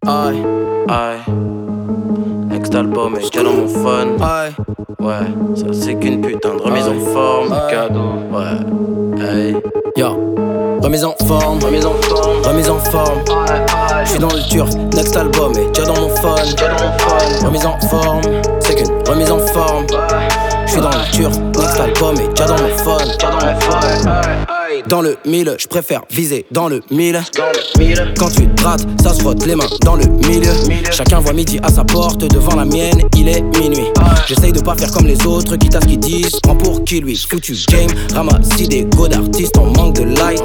Aïe, aïe. Next album est déjà dans mon phone. Aïe, ouais, ça c'est qu'une putain de remise en forme. Cadeau, ouais, aïe. Yo, remise en forme, remise en forme, remise en forme. J'suis dans le turf, next album est déjà dans mon phone. Remise en forme, c'est qu'une remise en forme. J'suis dans le turf, next album est déjà dans mon phone. Dans le mille, j'préfère viser dans le mille. Quand tu te rates, ça se frotte les mains dans le milieu. Chacun voit midi à sa porte, devant la mienne, il est minuit. J'essaye de pas faire comme les autres, quitte à ce qu'ils disent. Prends pour qui lui, foutu game. Ramasse des go d'artistes en manque de light.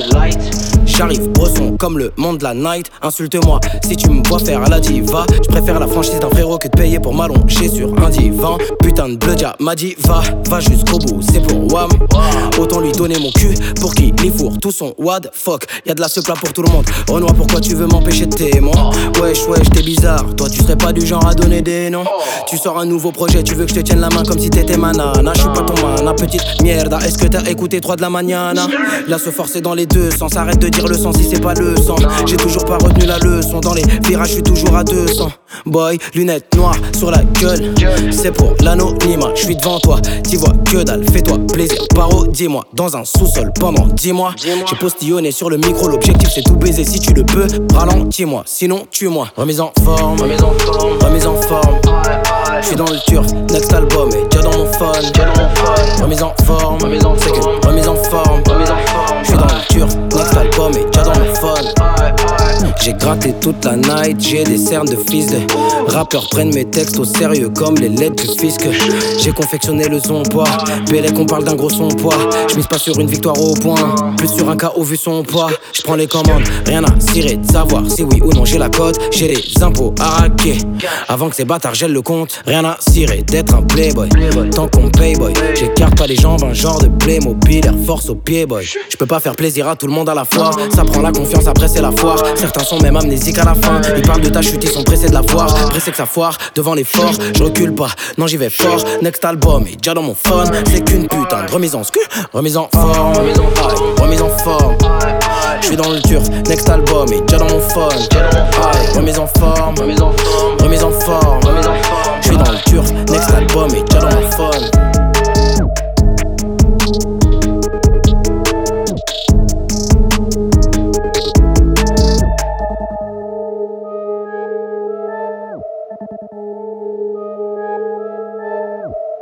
J'arrive bresson comme le monde de la night. Insulte-moi si tu me vois faire à la diva. J'préfère la franchise d'un frérot que de payer pour m'allonger sur un divan. Putain de bleu m'a dit va jusqu'au bout, c'est pour Wam. Autant lui donner mon cul pour qu'il y fourre tout son wad. Fuck, y'a de la seupla pour tout le monde. Renoir, pourquoi tu veux m'empêcher de t'aimer? Wesh, t'es bizarre. Toi tu serais pas du genre à donner des noms. Tu sors un nouveau projet, tu veux que je te tienne la main comme si t'étais ma nana. J'suis pas ton mana, petite mierda. Est-ce que t'as écouté 3 de la mañana? Là se forcer dans les deux sens, arrête de dire le sens si c'est pas le sang. J'ai toujours pas retenu la leçon. Dans les virages j'suis toujours à 200. Boy, lunettes noires sur la gueule. C'est pour l'anonymat, j'suis devant toi. T'y vois que dalle, fais-toi plaisir. Parodie-moi dans un sous-sol pendant 10 mois. J'ai postillonné sur le micro, l'objectif c'est tout baiser. Si tu le peux, ralentis-moi, sinon tue-moi. Remise en forme, remise en forme, remise en forme. J'suis dans le turf, next album est déjà dans mon phone. Remise en forme, c'est que remise en forme. J'suis dans le turf, next album est déjà dans mon phone. J'ai gratté toute la night, j'ai des cernes de fils de rappeurs prennent mes textes au sérieux comme les lettres du fisc. J'ai confectionné le son poids, Bélec on parle d'un gros son poids. J'mise pas sur une victoire au point, plus sur un KO vu son poids. J'prends les commandes, rien à cirer de savoir si oui ou non j'ai la cote. J'ai les impôts à raquer, avant que ces bâtards gèlent le compte. Rien à cirer d'être un playboy, tant qu'on paye boy. J'écarte pas les jambes, un genre de Playmobil, Air Force au pied boy. J'peux pas faire plaisir à tout le monde à la fois. Ça prend la confiance, après c'est la foire. Certains sont même amnésiques à la fin. Ils parlent de ta chute, ils sont pressés de la voir. Pressés que ça foire, devant l'effort. Je recule pas, non j'y vais fort. Next album est déjà dans mon phone. C'est qu'une putain de remise en scu, remise en forme, remise en forme. J'suis dans le turf, next album est déjà dans mon phone. Remise en forme, remise en forme. J'suis dans le turf, next album est déjà dans mon phone.